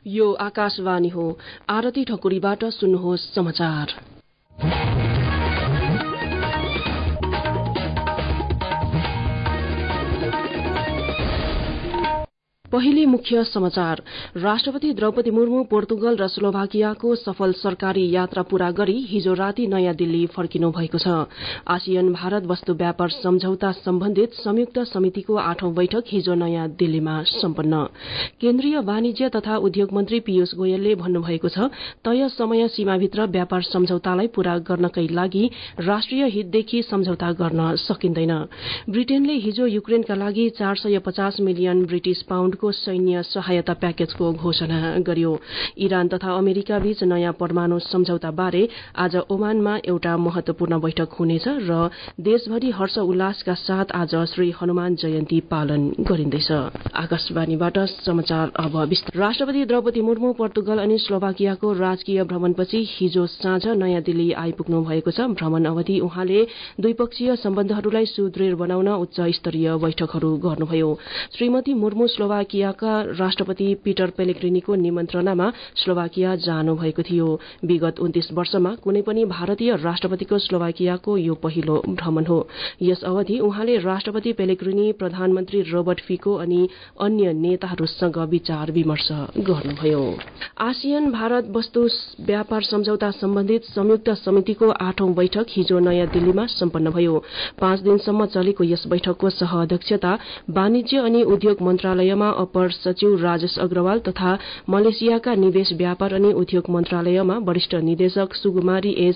यो आकाशवाणी हो। आरती ठकुरीबाट सुन्नुहोस् समाचार। पहिले मुख्य समाचार। राष्ट्रपति द्रौपदी मुर्मू पोर्तुगल र स्लोभाकियाको सफल सरकारी यात्रा पूरा गरी हिजो राति नयाँ दिल्ली फर्किनु भएको छ। आसियान भारत वस्तु व्यापार सम्झौता सम्बन्धित संयुक्त समितिको 8औं बैठक हिजो नयाँ दिल्लीमा सम्पन्न। केन्द्रीय वाणिज्य तथा उद्योग मन्त्री पीयूष गोयलले भन्नुभएको छ, तय समय सीमाभित्र व्यापार सम्झौतालाई पूरा गर्नकै लागि राष्ट्रिय हितदेखि सम्झौता गर्न सकिँदैन। ब्रिटेनले हिजो युक्रेनका लागि 450 मिलियन ब्रिटिश पाउण्ड को सैन्य सहायता प्याकेजको घोषणा गर्यो। इरान तथा अमेरिका बीच नयाँ परमाणु सम्झौता बारे आज ओमानमा एउटा महत्वपूर्ण बैठक हुनेछ र देशभरि हर्ष उल्लासका साथ आज श्री हनुमान जयन्ती पालन गरिँदैछ। आकाशवाणीबाट समाचार अब विस्तार। राष्ट्रपति द्रौपदी मुर्मू पोर्तुगल अनि स्लोभाकियाको राजकीय भ्रमणपछि हिजो साँझ नयाँ दिल्ली आइपुग्नु भएको छ। भ्रमण अवधि उहाँले द्विपक्षीय सम्बन्धहरूलाई सुदृढ़ बनाउन उच्च स्तरीय बैठकहरू गर्नुभयो। श्रीमती मुर्मू स्लोभाकियाका राष्ट्रपति पीटर पेलेग्रिनीको निमन्त्रणामा स्लोभाकिया जानु भएको थियो। विगत 29 वर्षमा कुनै पनि भारतीय राष्ट्रपतिको स्लोभाकियाको यो पहिलो भ्रमण हो। यस अवधि उहाँले राष्ट्रपति पेलेग्रिनी, प्रधानमन्त्री रोबर्ट फिको अनि अन्य नेताहरूसँग विचार विमर्श गर्नुभयो। आसियान भारत वस्तु व्यापार सम्झौता सम्बन्धित संयुक्त समितिको 8औं बैठक हिजो नयाँ दिल्लीमा सम्पन्न भयो। 5 दिनसम्म चलेको यस बैठकको सह-अध्यक्षता वाणिज्य अनि उद्योग मन्त्रालयमा अपर सचिव राजेश अग्रवाल तथा मलेसियाका निवेश व्यापार अनि उद्योग मन्त्रालयमा वरिष्ठ निदेशक सुकुमारी एस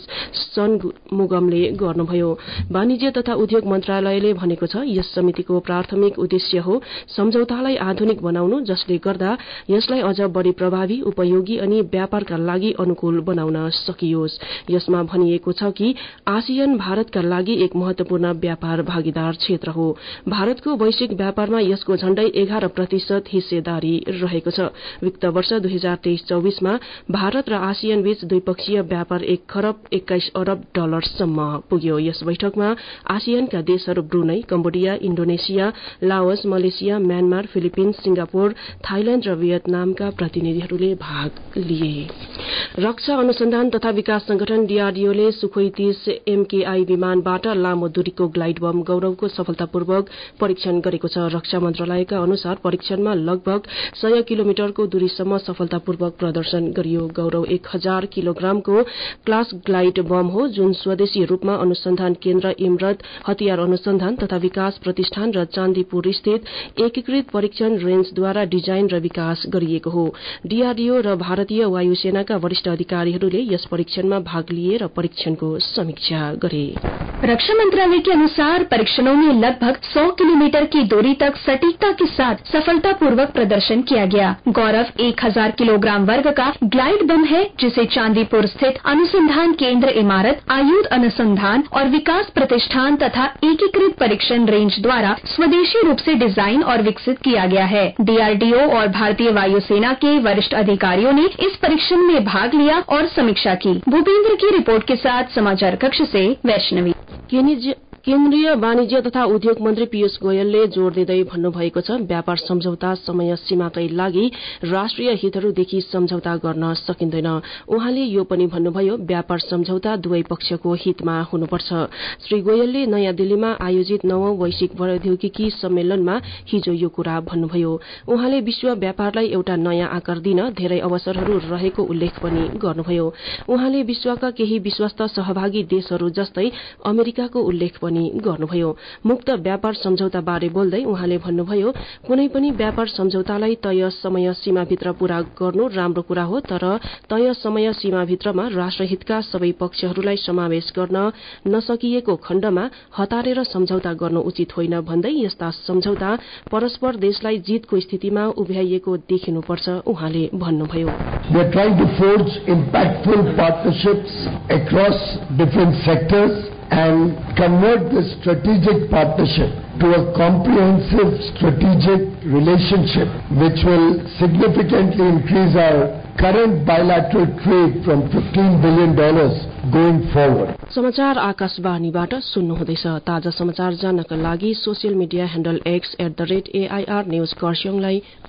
सनमुगमले गर्नुभयो। वाणिज्य तथा उद्योग मन्त्रालयले भनेको छ, यस समितिको प्राथमिक उद्देश्य हो सम्झौतालाई आधुनिक बनाउनु, जसले गर्दा यसलाई अझ बढी प्रभावी, उपयोगी अनि व्यापारका लागि अनुकूल बनाउन सकियोस्। यसमा भनिएको छ कि आसियान भारतका लागि एक महत्वपूर्ण व्यापार भागीदार क्षेत्र हो। भारतको वैश्विक व्यापारमा यसको झण्डै 11% हिस्सेदारी रहेको छ। वित्त वर्ष 2023-24 मा भारत र आसियान बीच द्विपक्षीय व्यापार 1 खरब 21 अरब डलरसम्म पुग्यो। यस बैठकमा आसियानका देशहरू Brunei, Cambodia, Indonesia, Laos, Malaysia, Myanmar, Philippines, Singapore, Thailand र भियतनामका प्रतिनिधिहरूले भाग लिए। रक्षा अनुसन्धान तथा विकास संगठन डीआरडीओले सुखोई 30 MKI विमानबाट लामो दूरीको ग्लाइड बम गौरवको सफलतापूर्वक परीक्षण गरेको छ। रक्षा मन्त्रालयका अनुसार परीक्षणमा लगभग 100 किलोमिटरको दूरीसम्म सफलतापूर्वक प्रदर्शन गरियो। गौरव 1000 किलोग्रामको क्लास ग्लाइड बम हो, जुन स्वदेशी रूपमा अनुसन्धान केन्द्र इमरत हतियार अनुसन्धान तथा विकास प्रतिष्ठान र चान्दीपुर स्थित एकीकृत परीक्षण रेन्जद्वारा डिजाइन र विकास गरिएको हो। डीआरडीओ र भारतीय वायुसेनाका वरिष्ठ अधिकारीहरूले यस परीक्षणमा भाग लिए र परीक्षणको समीक्षा गरे। रक्षा मंत्रालय के अनुसार परीक्षणों में लगभग 100 किलोमीटर की दूरी तक सटीकता के साथ सफलतापूर्वक प्रदर्शन किया गया। गौरव 1000 किलोग्राम वर्ग का ग्लाइड बम है, जिसे चांदीपुर स्थित अनुसंधान केंद्र इमारत, आयुध अनुसंधान और विकास प्रतिष्ठान तथा एकीकृत परीक्षण रेंज द्वारा स्वदेशी रूप से डिजाइन और विकसित किया गया है। डीआरडीओ और भारतीय वायुसेना के वरिष्ठ अधिकारियों ने इस परीक्षण में भाग लिया और समीक्षा की। भूपेंद्र की रिपोर्ट के साथ समाचार कक्ष से वैष्णवी। केन्द्रीय वाणिज्य तथा उद्योग मन्त्री पीयूष गोयलले जोड़ दिँदै भन्नुभएको छ, व्यापार सम्झौता समय सीमाकै लागि राष्ट्रिय हितहरूदेखि सम्झौता गर्न सकिँदैन। उहाँले यो पनि भन्नुभयो, व्यापार सम्झौता दुवै पक्षको हितमा हुनुपर्छ। श्री गोयलले नयाँ दिल्लीमा आयोजित 9औं वैश्विक प्रौद्योगिकी सम्मेलनमा हिजो यो कुरा भन्नुभयो। उहाँले विश्व व्यापारलाई एउटा नयाँ आकार दिन धेरै अवसरहरू रहेको उल्लेख पनि गर्नुभयो। उहाँले विश्वका केही विश्वस्त सहभागी देशहरू जस्तै अमेरिकाको उल्लेख पनि गर्नुभयो। मुक्त व्यापार सम्झौता बारे बोल्दै उहाँले भन्नुभयो, कुनै पनि व्यापार सम्झौतालाई तय समय सीमाभित्र पूरा गर्नु राम्रो कुरा हो, तर तय समय सीमाभित्रमा राष्ट्रहितका सबै पक्षहरूलाई समावेश गर्न नसकिएको खण्डमा हतारेर सम्झौता गर्नु उचित होइन भन्दै यस्ता सम्झौता परस्पर देशलाई जितको स्थितिमा उभ्याइएको देखिनुपर्छ उहाँले भन्नुभयो। We are trying to forge impactful partnerships across different sectors and convert this strategic partnership to a comprehensive strategic relationship which will significantly increase our current bilateral trade from $15 billion going forward. समाचार आकाशवाणीबाट सुन्नुहुँदैछ। ताजा समाचार जान्नका लागि social media handle X @AIR news खरसाङलाई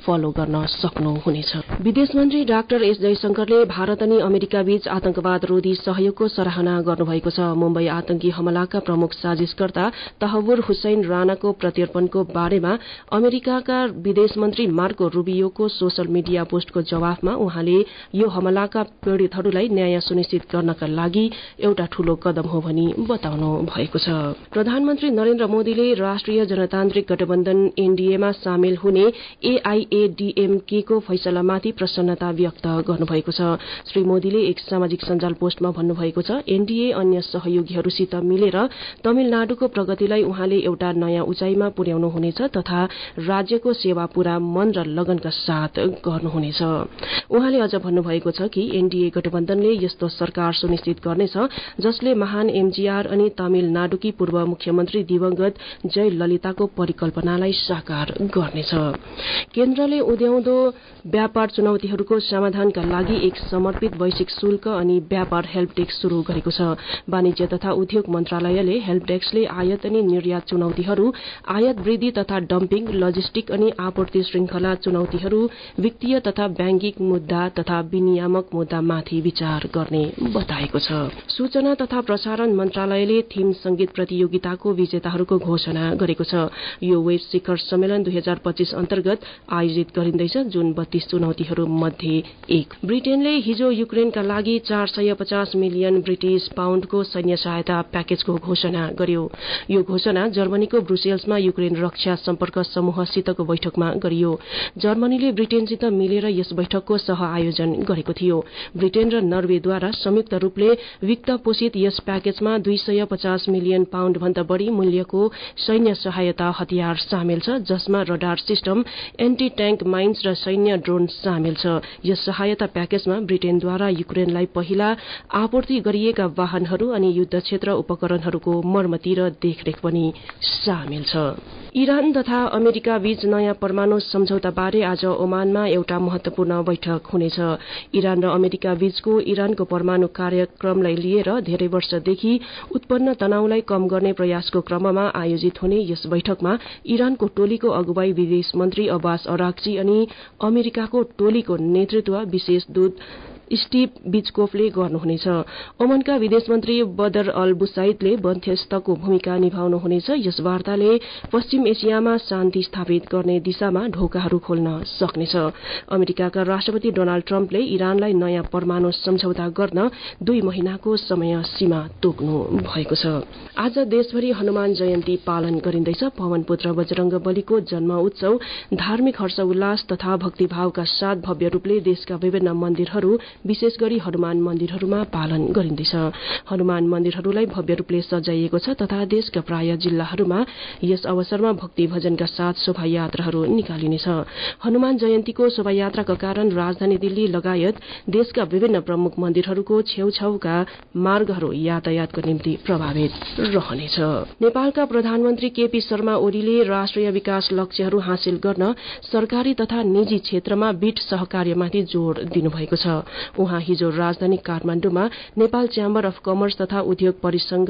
follow गर्न सक्नुहुनेछ। विदेश मन्त्री डाक्टर एस जयशंकरले भारत अनि अमेरिका बीच आतंकवाद रोधी सहयोगको सराहना गर्नुभएको छ। मुम्बई आतंकी हमलाका प्रमुख साजिशकर्ता तहवुर हुसैन राणाको प्रत्यर्पणको बारेमा अमेरिकाका विदेश मन्त्री मार्को रूबियोको सोशल मिडिया पोस्टको जवाफमा उहाँले यो हमलाका पीड़ितहरूलाई न्याय सुनिश्चित गर्नका लागि एउटा ठूलो कदम हो भनी बताउनु भएको छ। प्रधानमन्त्री नरेन्द्र मोदीले राष्ट्रिय जनतान्त्रिक गठबन्धन एनडीएमा सामेल हुने एआईएडीएमके को फैसलामाथि प्रसन्नता व्यक्त गर्नुभएको छ। श्री मोदीले एक सामाजिक सञ्जाल पोस्टमा भन्नुभएको छ, एनडीए अन्य सहयोगीहरूसित मिलेर तमिलनाडुको प्रगतिलाई उहाँले एउटा नयाँ उचाइमा पुर्याउनु हुनेछ तथा राज्यको सेवा पूरा मन र लगनका साथ गर्नुहुनेछ। उहाँले अझ भन्नुभएको छ कि एनडीए गठबन्धनले यस्तो सरकार सुनिश्चित गर्नेछ जसले महान एमजीआर अनि तमिलनाडुकी पूर्व मुख्यमन्त्री दिवंगत जयललिताको परिकल्पनालाई साकार गर्नेछ। केन्द्रले उद्याउँदो व्यापार चुनौतीहरूको समाधानका लागि एक समर्पित वैश्विक शुल्क अनि व्यापार हेल्प डेस्क शुरू गरेको छ। वाणिज्य तथा उद्योग मन्त्रालयले हेल्प डेस्कले आयात अनि निर्यात चुनौतीहरू, आयात वृद्धि तथा डम्पिङ, लजिस्टिक अनि आपूर्ति श्रृंखला चुनौतीहरू, वित्तीय तथा बैंकिङ मुद्दा तथा विनियामक मुद्दामाथि विचार गर्ने बताएको छ। सूचना तथा प्रसारण मन्त्रालयले थीम संगीत प्रतियोगिताको विजेताहरूको घोषणा गरेको छ। यो वेब शिखर सम्मेलन 2025 अन्तर्गत आयोजित गरिँदैछ, जुन 32 चुनौतीहरू मध्ये एक। ब्रिटेनले हिजो युक्रेनका लागि 450 मिलियन ब्रिटिश पाउण्डको सैन्य सहायता प्याकेजको घोषणा गर्यो। यो घोषणा जर्मनीको ब्रुसेल्समा युक्रेन रक्षा सम्पर्क समूहसितको बैठकमा गरियो। जर्मनीले ब्रिटेनसित मिलेर यस बैठकको सह आयोजन गरेको थियो। ब्रिटेन र नर्वेद्वारा संयुक्त रूपले वित्त पोषित यस प्याकेजमा 250 मिलियन पाउण्ड भन्दा बढ़ी मूल्यको सैन्य सहायता हतियार सामेल छ, जसमा radar system, anti tank mines र सैन्य ड्रोन सामेल छ। यस सहायता प्याकेजमा ब्रिटेनद्वारा युक्रेनलाई पहिला आपूर्ति गरिएका वाहनहरू अनि युद्ध क्षेत्र उपकरणहरूको मर्मती र देखरेख पनि सामेल छ। इरान तथा अमेरिका बीच नयाँ परमाणु सम्झौताबारे आज ओमानमा एउटा महत्वपूर्ण बैठक हुनेछ। इरान र अमेरिका बीचको इरानको परमाणु कार्यक्रमलाई लिएर धेरै वर्षदेखि उत्पन्न तनावलाई कम गर्ने प्रयासको क्रममा आयोजित हुने यस बैठकमा इरानको टोलीको अगुवाई विदेश मन्त्री अब्बास अराक्ची अनि अमेरिकाको टोलीको नेतृत्व विशेष दूत स्टीभ बिचकोफले गर्नुहुनेछ। ओमनका विदेश मन्त्री बदर अल बुसाइदले मध्यस्थको भूमिका निभाउनुहुनेछ। यस वार्ताले पश्चिम एसियामा शान्ति स्थापित गर्ने दिशामा ढोकाहरू खोल्न सक्नेछ। अमेरिकाका राष्ट्रपति डोनाल्ड ट्रम्पले इरानलाई नयाँ परमाणु सम्झौता गर्न 2 महिनाको समय सीमा तोक्नु भएको छ। आज देशभरि हनुमान जयन्ती पालन गरिँदैछ। पवनपुत्र बजरंग बलीको जन्म उत्सव धार्मिक हर्षोल्लास तथा भक्तिभावका साथ भव्य रूपले देशका विभिन्न मन्दिरहरू विशेष गरी हनुमान मन्दिरहरूमा पालन गरिँदैछ। हनुमान मन्दिरहरूलाई भव्य रूपले सजाइएको छ तथा देशका प्राय जिल्लाहरूमा यस अवसरमा भक्ति भजनका साथ शोभायात्राहरू निकालिनेछ। हनुमान जयन्तीको शोभायात्राका कारण राजधानी दिल्ली लगायत देशका विभिन्न प्रमुख मन्दिरहरूको छेउछाउका मार्गहरू यातायातको निम्ति प्रभावित रहनेछ। नेपालका प्रधानमन्त्री केपी शर्मा ओलीले राष्ट्रिय विकास लक्ष्यहरू हासिल गर्न सरकारी तथा निजी क्षेत्रमा बीट सहकार्यमाथि जोड़ दिनुभएको छ। उहाँ हिजो राजधानी काठमाडौँमा नेपाल च्याम्बर अफ कमर्स तथा उद्योग परिसंघ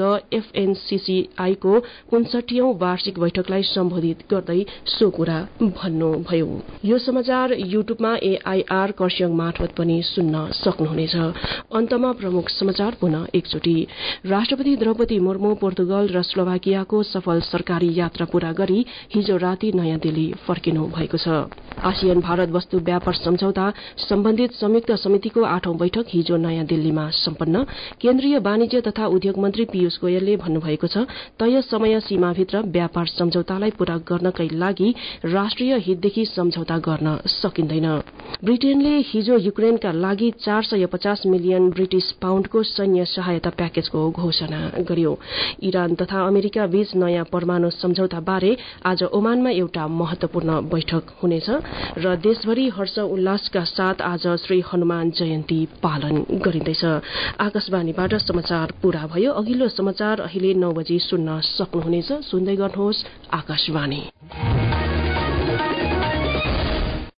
एफएनसीसीआई को 59औं वार्षिक बैठकलाई सम्बोधित गर्दै सो कुरा भन्नुभयो। यो समाचार युट्युबमा एआईआर कर्स्याङ मार्फत पनि सुन्न सक्नुहुनेछ। अन्तमा प्रमुख समाचार पुनः एकचोटि। राष्ट्रपति द्रौपदी मुर्मू पोर्तुगल र स्लोभाकियाको सफल सरकारी यात्रा पूरा गरी हिजो राति नयाँ दिल्ली फर्किनु भएको छ। आसियान भारत वस्तु व्यापार सम्झौता सम्बन्धित संयुक्त समितिको 8औं बैठक हिजो नयाँ दिल्लीमा सम्पन्न। केन्द्रीय वाणिज्य तथा उद्योग मन्त्री पीयूष गोयलले भन्नुभएको छ, तय समय सीमाभित्र व्यापार सम्झौतालाई पूरा गर्नकै लागि राष्ट्रिय हितदेखि सम्झौता गर्न सकिँदैन। ब्रिटेनले हिजो युक्रेनका लागि 450 मिलियन ब्रिटिश पाउण्डको सैन्य सहायता प्याकेजको घोषणा गर्यो। इरान तथा अमेरिका बीच नयाँ परमाणु सम्झौता बारे आज ओमानमा एउटा महत्वपूर्ण बैठक हुनेछ र देशभरि हर्ष उल्लासका साथ आज श्री हनुमान जयन्ती पालन गरिँदैछ। आकाशवाणीबाट समाचार पूरा भयो। अघिल्लो समाचार अहिले 9 बजे सुन्न सक्नुहुनेछ। सुन्दै गर्नुहोस् आकाशवाणी।